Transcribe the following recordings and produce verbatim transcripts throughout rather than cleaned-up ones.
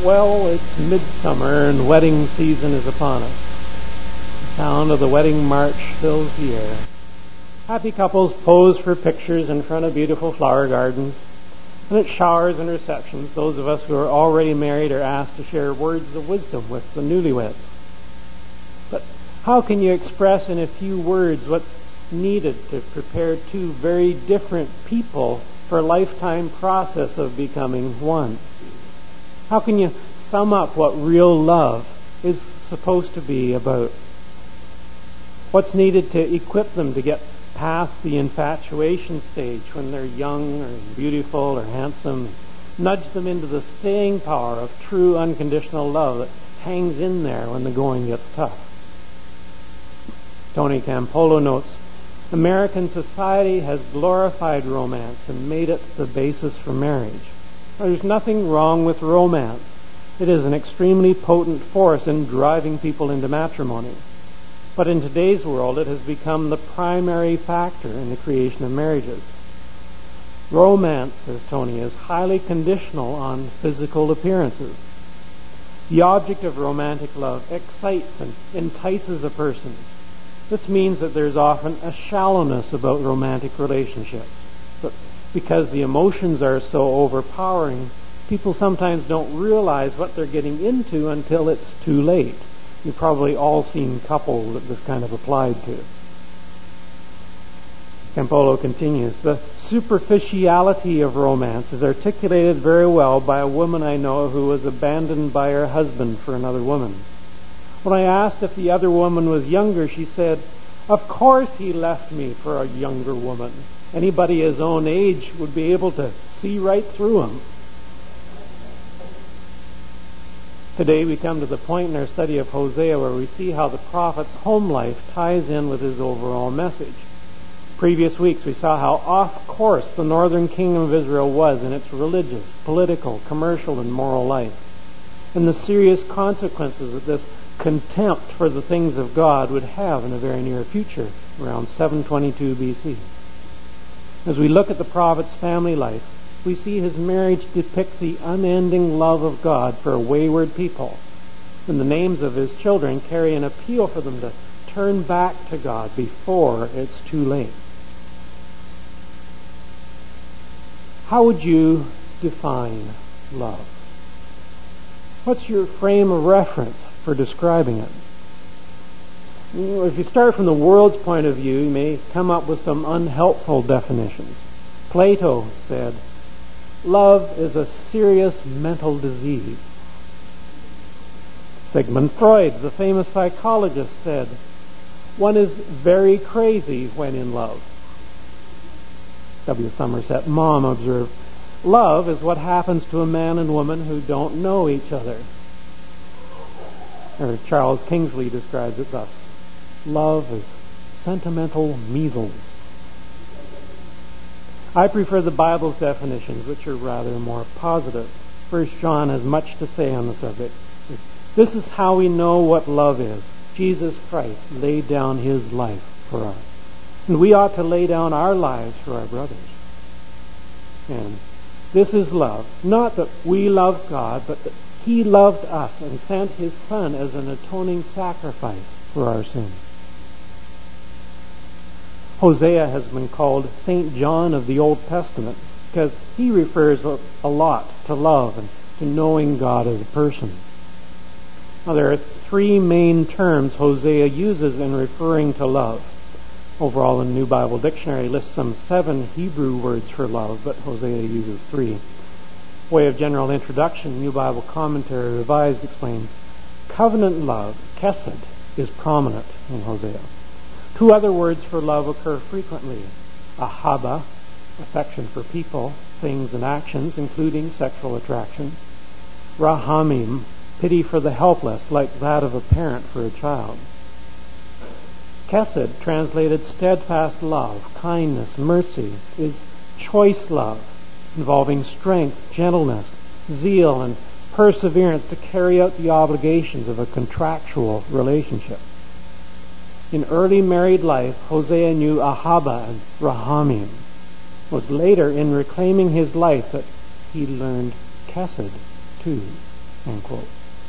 Well, it's midsummer and wedding season is upon us. The sound of the wedding march fills the air. Happy couples pose for pictures in front of beautiful flower gardens. And at showers and receptions, those of us who are already married are asked to share words of wisdom with the newlyweds. But how can you express in a few words what's needed to prepare two very different people for a lifetime process of becoming one? How can you sum up what real love is supposed to be about? What's needed to equip them to get past the infatuation stage when they're young or beautiful or handsome? Nudge them into the staying power of true unconditional love that hangs in there when the going gets tough. Tony Campolo notes, American society has glorified romance and made it the basis for marriage. There's nothing wrong with romance. It is an extremely potent force in driving people into matrimony. But in today's world, it has become the primary factor in the creation of marriages. Romance, says Tony, is highly conditional on physical appearances. The object of romantic love excites and entices a person. This means that there's often a shallowness about romantic relationships. But because the emotions are so overpowering, people sometimes don't realize what they're getting into until it's too late. You've probably all seen couples that this kind of applied to. Campolo continues, the superficiality of romance is articulated very well by a woman I know who was abandoned by her husband for another woman. When I asked if the other woman was younger, she said, "Of course he left me for a younger woman. Anybody his own age would be able to see right through him." Today we come to the point in our study of Hosea where we see how the prophet's home life ties in with his overall message. Previous weeks we saw how off course the northern kingdom of Israel was in its religious, political, commercial, and moral life, and the serious consequences that this contempt for the things of God would have in the very near future, around seven twenty-two B C. As we look at the prophet's family life, we see his marriage depict the unending love of God for a wayward people, and the names of his children carry an appeal for them to turn back to God before it's too late. How would you define love? What's your frame of reference for describing it? You know, if you start from the world's point of view, you may come up with some unhelpful definitions. Plato said, love is a serious mental disease. Sigmund Freud, the famous psychologist, said, one is very crazy when in love. W. Somerset Maugham observed, love is what happens to a man and woman who don't know each other. Or Charles Kingsley describes it thus, love is sentimental measles. I prefer the Bible's definitions, which are rather more positive. First John has much to say on the subject. This is how we know what love is. Jesus Christ laid down his life for us. And we ought to lay down our lives for our brothers. And this is love. Not that we love God, but that he loved us and sent his Son as an atoning sacrifice for our sins. Hosea has been called Saint John of the Old Testament because he refers a, a lot to love and to knowing God as a person. Now, there are three main terms Hosea uses in referring to love. Overall, the New Bible Dictionary lists some seven Hebrew words for love, but Hosea uses three. Way of general introduction, New Bible Commentary Revised explains, covenant love, chesed, is prominent in Hosea. Two other words for love occur frequently. Ahava, affection for people, things, and actions, including sexual attraction. Rahamim, pity for the helpless, like that of a parent for a child. Chesed, translated steadfast love, kindness, mercy, is choice love, involving strength, gentleness, zeal, and perseverance to carry out the obligations of a contractual relationship. In early married life, Hosea knew Ahava and Rahamim. It was later in reclaiming his life that he learned Chesed too. End quote.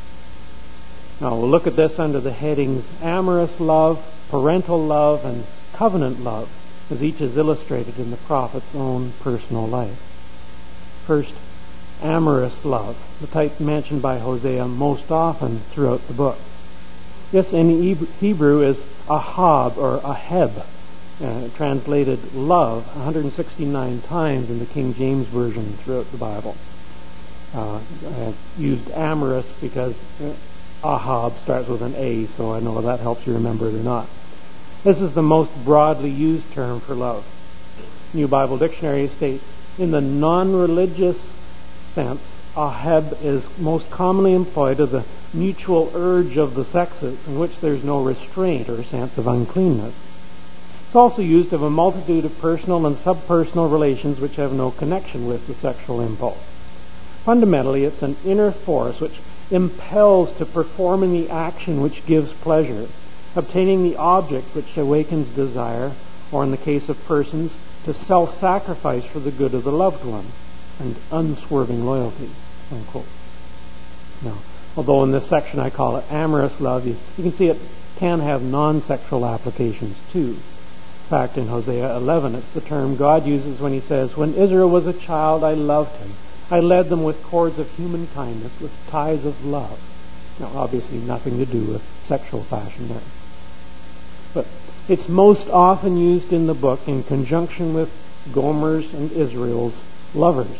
Now we'll look at this under the headings amorous love, parental love, and covenant love, as each is illustrated in the prophet's own personal life. First, amorous love, the type mentioned by Hosea most often throughout the book. This in Hebrew is ahab or aheb, uh, translated love one hundred sixty-nine times in the King James Version throughout the Bible. Uh, I used amorous because uh, ahab starts with an A, so I know if that helps you remember it or not. This is the most broadly used term for love. New Bible Dictionary states, in the non-religious sense, aheb is most commonly employed of the mutual urge of the sexes in which there is no restraint or sense of uncleanness. It's also used of a multitude of personal and subpersonal relations which have no connection with the sexual impulse. Fundamentally, it's an inner force which impels to performing the action which gives pleasure, obtaining the object which awakens desire, or in the case of persons, to self-sacrifice for the good of the loved one, and unswerving loyalty. Unquote. Now, although in this section I call it amorous love, you, you can see it can have non-sexual applications too. In fact, in Hosea eleven, it's the term God uses when he says, when Israel was a child, I loved him. I led them with cords of human kindness, with ties of love. Now, obviously nothing to do with sexual passion there. But it's most often used in the book in conjunction with Gomer's and Israel's lovers.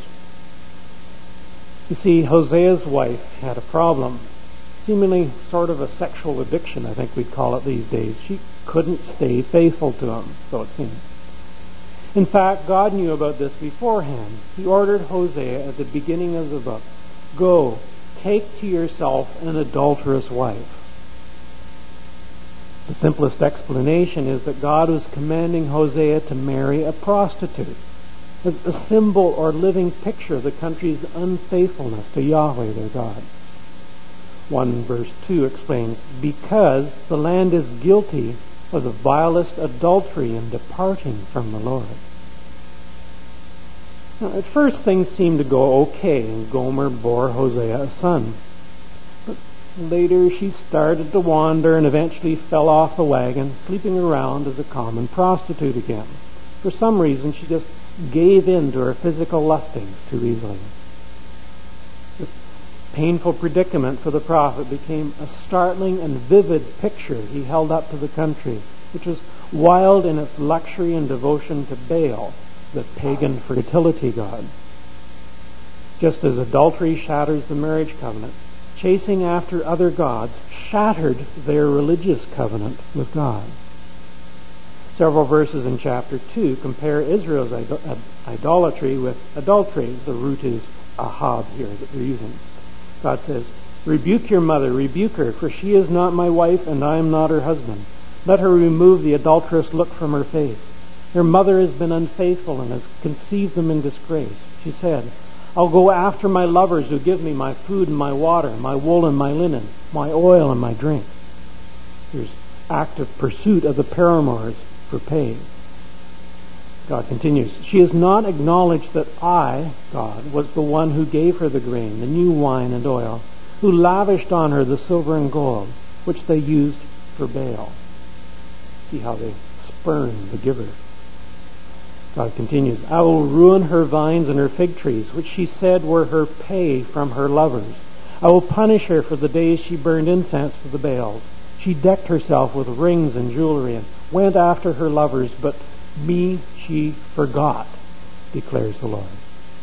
You see, Hosea's wife had a problem, seemingly sort of a sexual addiction, I think we'd call it these days. She couldn't stay faithful to him, so it seemed. In fact, God knew about this beforehand. He ordered Hosea at the beginning of the book, go, take to yourself an adulterous wife. The simplest explanation is that God was commanding Hosea to marry a prostitute, a symbol or living picture of the country's unfaithfulness to Yahweh, their God. one verse two explains, because the land is guilty of the vilest adultery in departing from the Lord. Now, at first things seemed to go okay, and Gomer bore Hosea a son. But later she started to wander and eventually fell off the wagon, sleeping around as a common prostitute again. For some reason, she just gave in to her physical lustings too easily. This painful predicament for the prophet became a startling and vivid picture he held up to the country, which was wild in its luxury and devotion to Baal, the pagan fertility god. Just as adultery shatters the marriage covenant, chasing after other gods shattered their religious covenant with God. Several verses in chapter two compare Israel's idolatry with adultery. The root is ahab here that they're using. God says, rebuke your mother, rebuke her, for she is not my wife, and I am not her husband. Let her remove the adulterous look from her face. Her mother has been unfaithful and has conceived them in disgrace. She said, I'll go after my lovers who give me my food and my water, my wool and my linen, my oil and my drink. There's active pursuit of the paramours for pay. God continues, she has not acknowledged that I, God, was the one who gave her the grain, the new wine and oil, who lavished on her the silver and gold, which they used for Baal. See how they spurn the giver. God continues, I will ruin her vines and her fig trees, which she said were her pay from her lovers. I will punish her for the days she burned incense to the Baals. She decked herself with rings and jewelry and went after her lovers, but me she forgot, declares the Lord.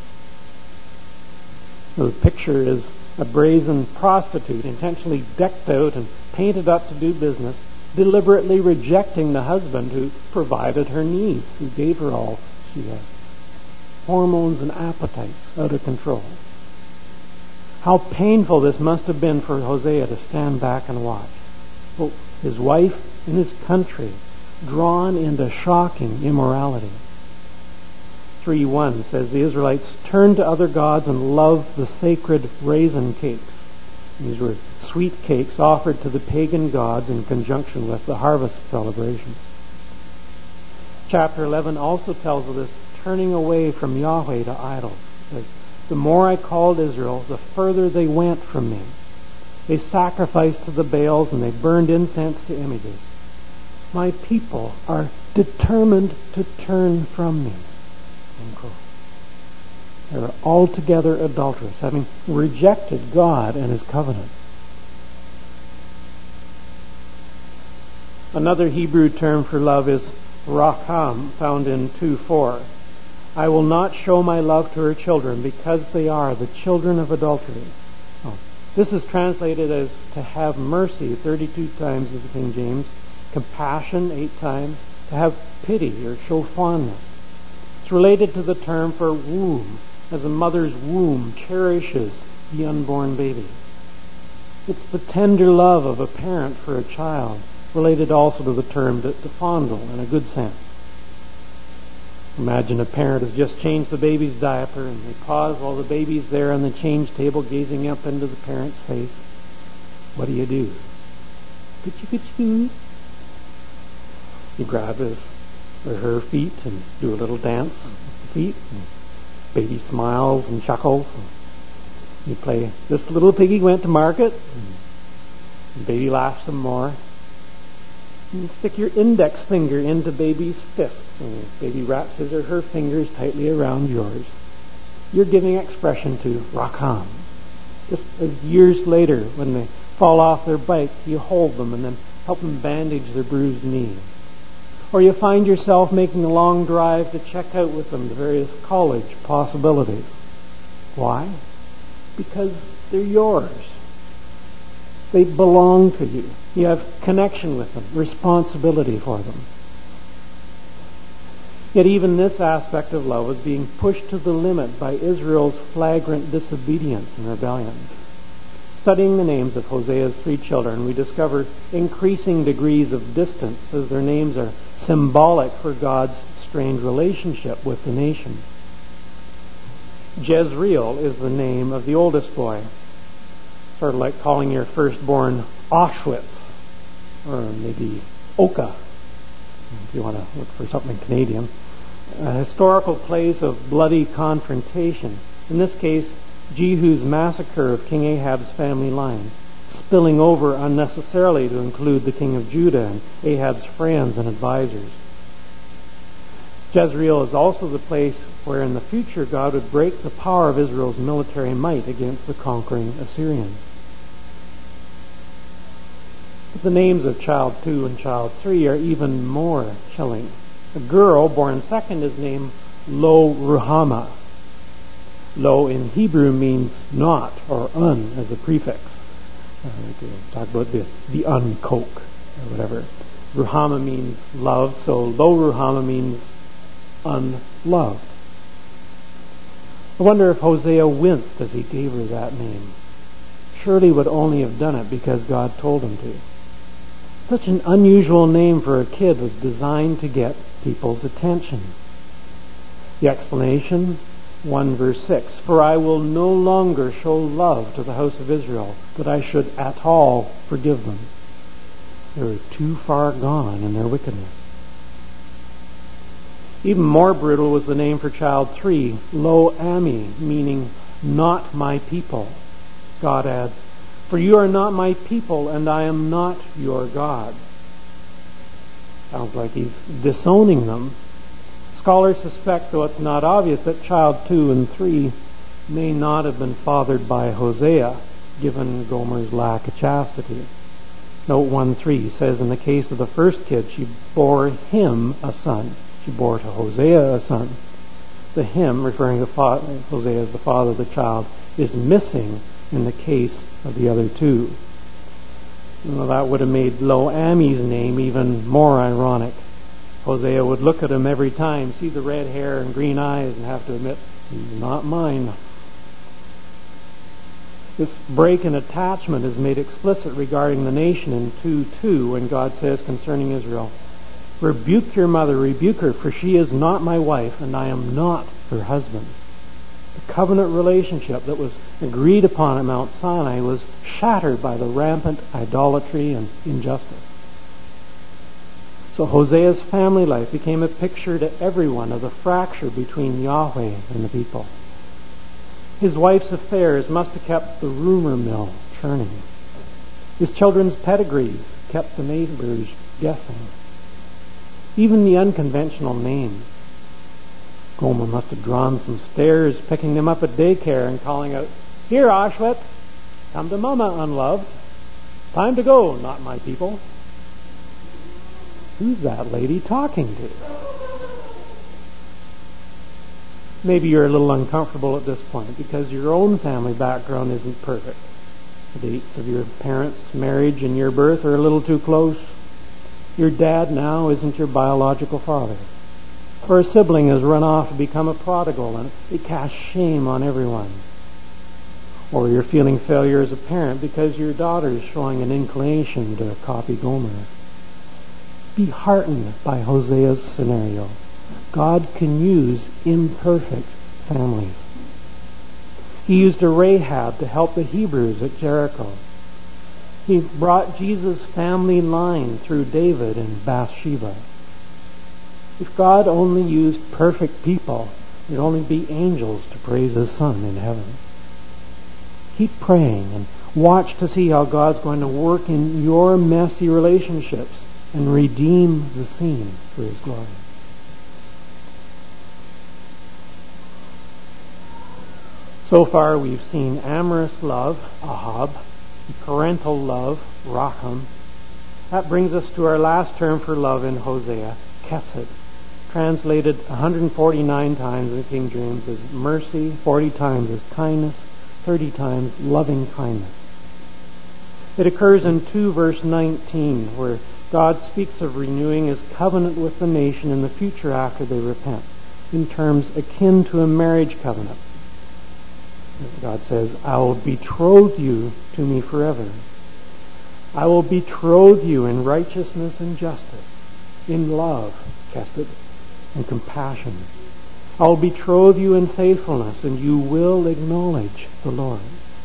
The picture is a brazen prostitute intentionally decked out and painted up to do business, deliberately rejecting the husband who provided her needs, who gave her all she had. Hormones and appetites out of control. How painful this must have been for Hosea to stand back and watch. Well, his wife and his country drawn into shocking immorality. three one says the Israelites turned to other gods and loved the sacred raisin cakes. These were sweet cakes offered to the pagan gods in conjunction with the harvest celebration. Chapter eleven also tells of this turning away from Yahweh to idols. It says, The more I called Israel, the further they went from me. They sacrificed to the Baals and they burned incense to images. My people are determined to turn from me. Unquote. They're altogether adulterous, having rejected God and His covenant. Another Hebrew term for love is racham, found in two four. I will not show my love to her children because they are the children of adultery. Oh. This is translated as to have mercy thirty-two times in the King James, compassion eight times, to have pity or show fondness. It's related to the term for womb, as a mother's womb cherishes the unborn baby. It's the tender love of a parent for a child, related also to the term to, to fondle in a good sense. Imagine a parent has just changed the baby's diaper and they pause while the baby's there on the change table gazing up into the parent's face. What do you do? Kuchi-kuchi. You grab his or her feet and do a little dance with the feet. And baby smiles and chuckles. And you play, this little piggy went to market. And baby laughs some more. You stick your index finger into baby's fist, and baby wraps his or her fingers tightly around yours. You're giving expression to racham. Just as years later, when they fall off their bike, you hold them and then help them bandage their bruised knee. Or you find yourself making a long drive to check out with them the various college possibilities. Why? Because they're yours. They belong to you. You have connection with them, responsibility for them. Yet even this aspect of love was being pushed to the limit by Israel's flagrant disobedience and rebellion. Studying the names of Hosea's three children, we discover increasing degrees of distance as their names are symbolic for God's strained relationship with the nation. Jezreel is the name of the oldest boy. Sort of like calling your firstborn Auschwitz, or maybe Oka, if you want to look for something Canadian. A historical place of bloody confrontation. In this case, Jehu's massacre of King Ahab's family line, spilling over unnecessarily to include the king of Judah and Ahab's friends and advisors. Jezreel is also the place where in the future God would break the power of Israel's military might against the conquering Assyrians. But the names of child two and child three are even more chilling. A girl born second is named Lo Ruhamah. Lo in Hebrew means not or un as a prefix. Uh, we can talk about the, the uncoke or whatever. Ruhamah means love, so Lo Ruhamah means unloved. I wonder if Hosea winced as he gave her that name. Surely would only have done it because God told him to. Such an unusual name for a kid was designed to get people's attention. The explanation, one verse six, for I will no longer show love to the house of Israel, that I should at all forgive them. They were too far gone in their wickedness. Even more brutal was the name for child three, Lo Ami, meaning not my people. God adds, for you are not my people, and I am not your God. Sounds like he's disowning them. Scholars suspect, though it's not obvious, that child two and three may not have been fathered by Hosea, given Gomer's lack of chastity. Note one three says, in the case of the first kid, she bore him a son. She bore to Hosea a son. The him, referring to father, Hosea as the father of the child, is missing in the case of the other two. Well, that would have made Lo Ami's name even more ironic. Hosea would look at him every time, see the red hair and green eyes, and have to admit, not mine. This break in attachment is made explicit regarding the nation in two two, when God says concerning Israel, rebuke your mother, rebuke her, for she is not my wife, and I am not her husband. The covenant relationship that was agreed upon at Mount Sinai was shattered by the rampant idolatry and injustice. So Hosea's family life became a picture to everyone of the fracture between Yahweh and the people. His wife's affairs must have kept the rumor mill churning. His children's pedigrees kept the neighbors guessing. Even the unconventional names. Gomer must have drawn some stares, picking them up at daycare and calling out, "Here, Auschwitz, come to Mama, unloved. Time to go, not my people." Who's that lady talking to? Maybe you're a little uncomfortable at this point because your own family background isn't perfect. The dates of your parents' marriage and your birth are a little too close. Your dad now isn't your biological father. Or a sibling has run off to become a prodigal and it casts shame on everyone. Or you're feeling failure as a parent because your daughter's showing an inclination to copy Gomer. Be heartened by Hosea's scenario. God can use imperfect families. He used a Rahab to help the Hebrews at Jericho. He brought Jesus' family line through David and Bathsheba. If God only used perfect people, there'd only be angels to praise His Son in heaven. Keep praying and watch to see how God's going to work in your messy relationships and redeem the scene for His glory. So far we've seen amorous love, Ahab, parental love, Racham. That brings us to our last term for love in Hosea, Chesed, translated one hundred forty-nine times in the King James as mercy, forty times as kindness, thirty times loving kindness. It occurs in two verse nineteen, where God speaks of renewing His covenant with the nation in the future after they repent, in terms akin to a marriage covenant. God says, "I will betroth you to me forever. I will betroth you in righteousness and justice, in love, Chesed, and compassion. I will betroth you in faithfulness, and you will acknowledge the Lord."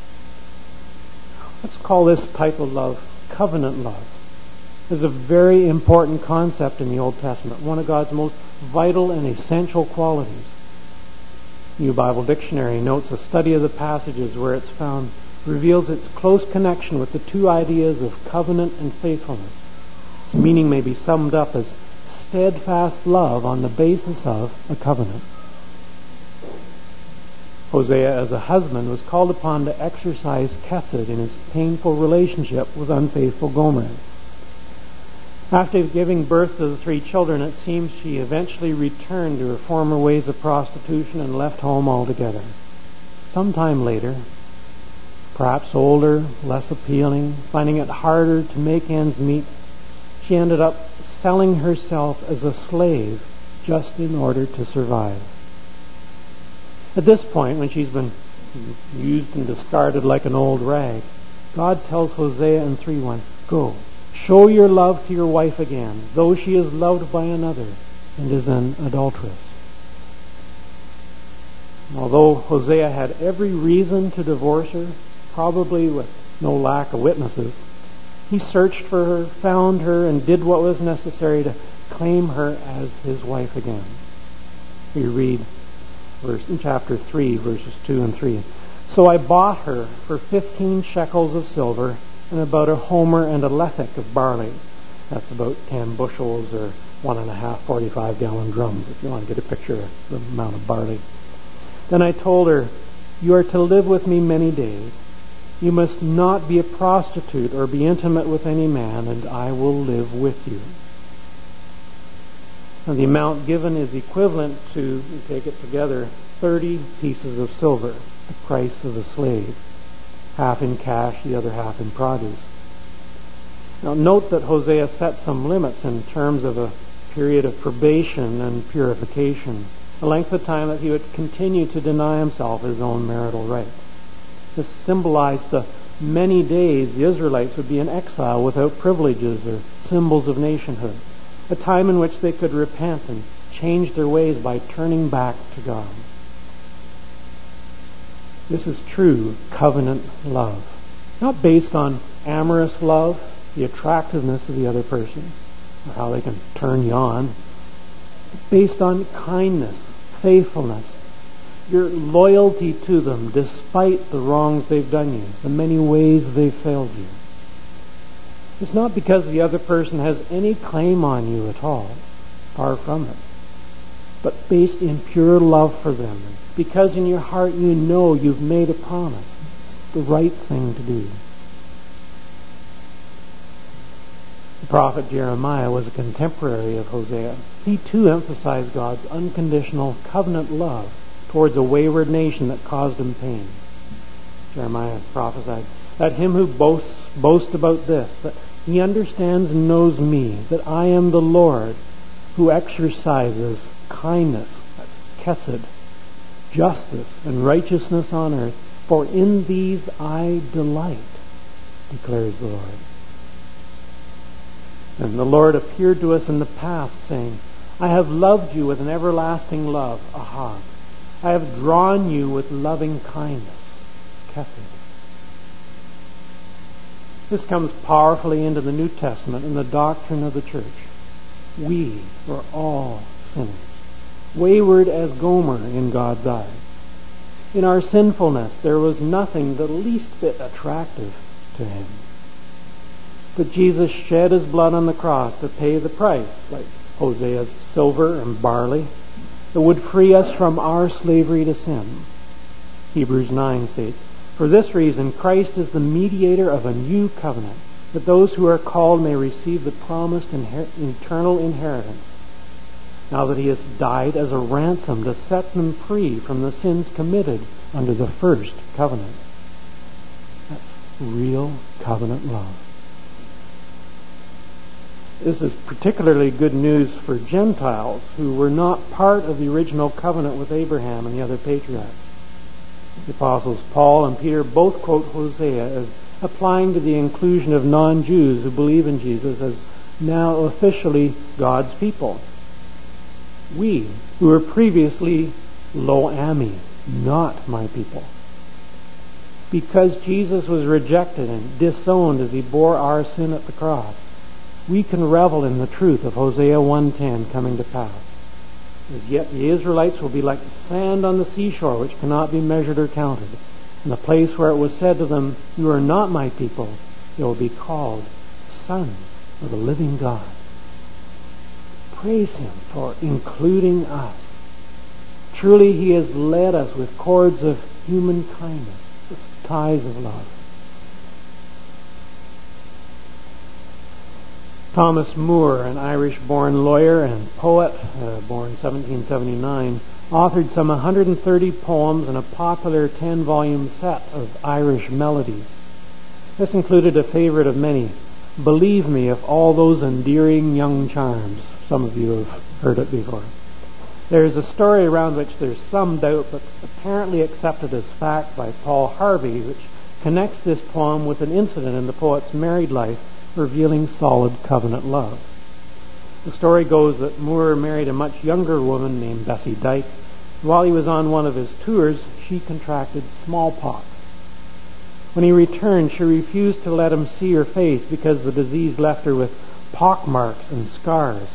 Let's call this type of love covenant love. It's a very important concept in the Old Testament, one of God's most vital and essential qualities. New Bible Dictionary notes a study of the passages where it's found reveals its close connection with the two ideas of covenant and faithfulness. Its meaning may be summed up as steadfast love on the basis of a covenant. Hosea, as a husband, was called upon to exercise Chesed in his painful relationship with unfaithful Gomer. After giving birth to the three children, it seems she eventually returned to her former ways of prostitution and left home altogether. Sometime later, perhaps older, less appealing, finding it harder to make ends meet, she ended up selling herself as a slave just in order to survive. At this point, when she's been used and discarded like an old rag, God tells Hosea in three one, "Go, show your love to your wife again, though she is loved by another and is an adulteress." Although Hosea had every reason to divorce her, probably with no lack of witnesses, he searched for her, found her, and did what was necessary to claim her as his wife again. We read verse, in chapter three, verses two and three. "So I bought her for fifteen shekels of silver, and about a homer and a lethek of barley." That's about ten bushels or one and a half forty-five gallon drums, if you want to get a picture of the amount of barley. "Then I told her, 'You are to live with me many days. You must not be a prostitute or be intimate with any man, and I will live with you.'" Now, the amount given is equivalent to, you take it together, thirty pieces of silver, the price of a slave. Half in cash, the other half in produce. Now note that Hosea set some limits in terms of a period of probation and purification, a length of time that he would continue to deny himself his own marital rights. This symbolized the many days the Israelites would be in exile without privileges or symbols of nationhood, a time in which they could repent and change their ways by turning back to God. This is true covenant love. Not based on amorous love, the attractiveness of the other person, or how they can turn you on. But based on kindness, faithfulness, your loyalty to them despite the wrongs they've done you, the many ways they've failed you. It's not because the other person has any claim on you at all, far from it, but based in pure love for them, because in your heart you know you've made a promise. It's the right thing to do. The prophet Jeremiah was a contemporary of Hosea. He too emphasized God's unconditional covenant love towards a wayward nation that caused him pain. Jeremiah prophesied, "Let him who boasts boast about this, that he understands and knows me, that I am the Lord who exercises kindness," that's chesed, "justice and righteousness on earth, for in these I delight, declares the Lord." And the Lord appeared to us in the past, saying, "I have loved you with an everlasting love," ahag. "I have drawn you with loving kindness," chesed. This comes powerfully into the New Testament in the doctrine of the church. We were all sinners, wayward as Gomer in God's eyes. In our sinfulness, there was nothing the least bit attractive to him. But Jesus shed his blood on the cross to pay the price, like Hosea's silver and barley, that would free us from our slavery to sin. Hebrews nine states, "For this reason Christ is the mediator of a new covenant, that those who are called may receive the promised inher- eternal inheritance, now that he has died as a ransom to set them free from the sins committed under the first covenant." That's real covenant love. This is particularly good news for Gentiles who were not part of the original covenant with Abraham and the other patriarchs. The apostles Paul and Peter both quote Hosea as applying to the inclusion of non-Jews who believe in Jesus as now officially God's people. We, who were previously lo ami, not my people. Because Jesus was rejected and disowned as he bore our sin at the cross, we can revel in the truth of Hosea one ten coming to pass. As yet the Israelites will be like the sand on the seashore, which cannot be measured or counted. In the place where it was said to them, "You are not my people," they will be called sons of the living God. Praise him for including us. Truly he has led us with cords of human kindness, with ties of love. Thomas Moore, an Irish-born lawyer and poet, uh, born seventeen seventy-nine, authored some one hundred thirty poems in a popular ten-volume set of Irish melodies. This included a favorite of many, "Believe Me of All Those Endearing Young Charms." Some of you have heard it before. There is a story around which there's some doubt, but apparently accepted as fact by Paul Harvey, which connects this poem with an incident in the poet's married life, revealing solid covenant love. The story goes that Moore married a much younger woman named Bessie Dyke. While he was on one of his tours, she contracted smallpox. When he returned, she refused to let him see her face because the disease left her with pock marks and scars.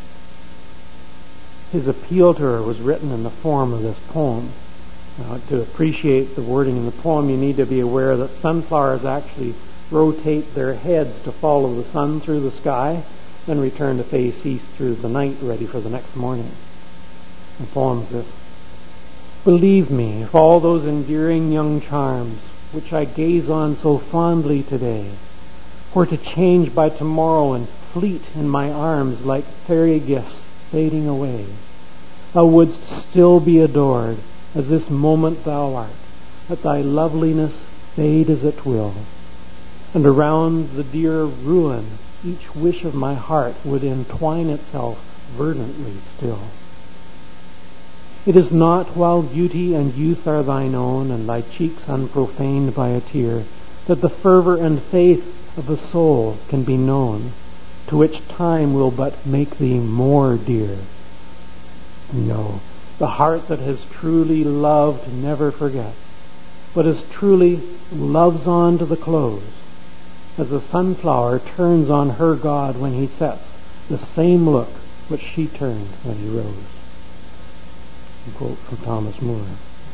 His appeal to her was written in the form of this poem. Now, to appreciate the wording in the poem, you need to be aware that sunflowers actually rotate their heads to follow the sun through the sky, then return to face east through the night, ready for the next morning. The poem's this: "Believe me, if all those endearing young charms, which I gaze on so fondly today, were to change by tomorrow and fleet in my arms like fairy gifts fading away, thou wouldst still be adored as this moment thou art, let thy loveliness fade as it will. And around the dear ruin each wish of my heart would entwine itself verdantly still. It is not while beauty and youth are thine own, and thy cheeks unprofaned by a tear, that the fervor and faith of a soul can be known, to which time will but make thee more dear. No, the heart that has truly loved never forgets, but as truly loves on to the close, as the sunflower turns on her God when he sets, the same look which she turned when he rose." A quote from Thomas Moore.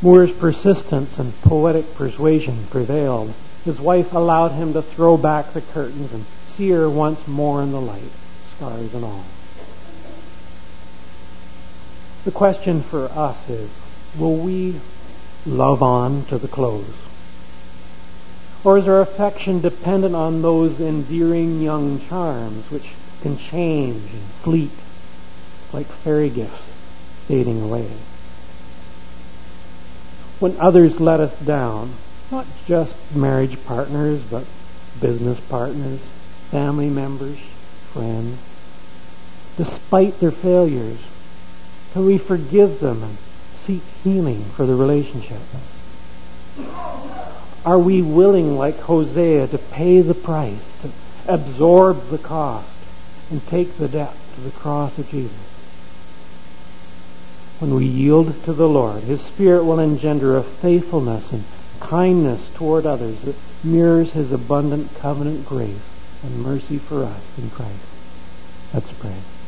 Moore's persistence and poetic persuasion prevailed. His wife allowed him to throw back the curtains and see her once more in the light, scars and all. The question for us is, will we love on to the close? Or is our affection dependent on those endearing young charms which can change and fleet like fairy gifts fading away? When others let us down, not just marriage partners, but business partners, family members, friends, despite their failures, can we forgive them and seek healing for the relationship? Are we willing, like Hosea, to pay the price, to absorb the cost, and take the debt to the cross of Jesus? When we yield to the Lord, His Spirit will engender a faithfulness and kindness toward others that mirrors His abundant covenant grace and mercy for us in Christ. Let's pray.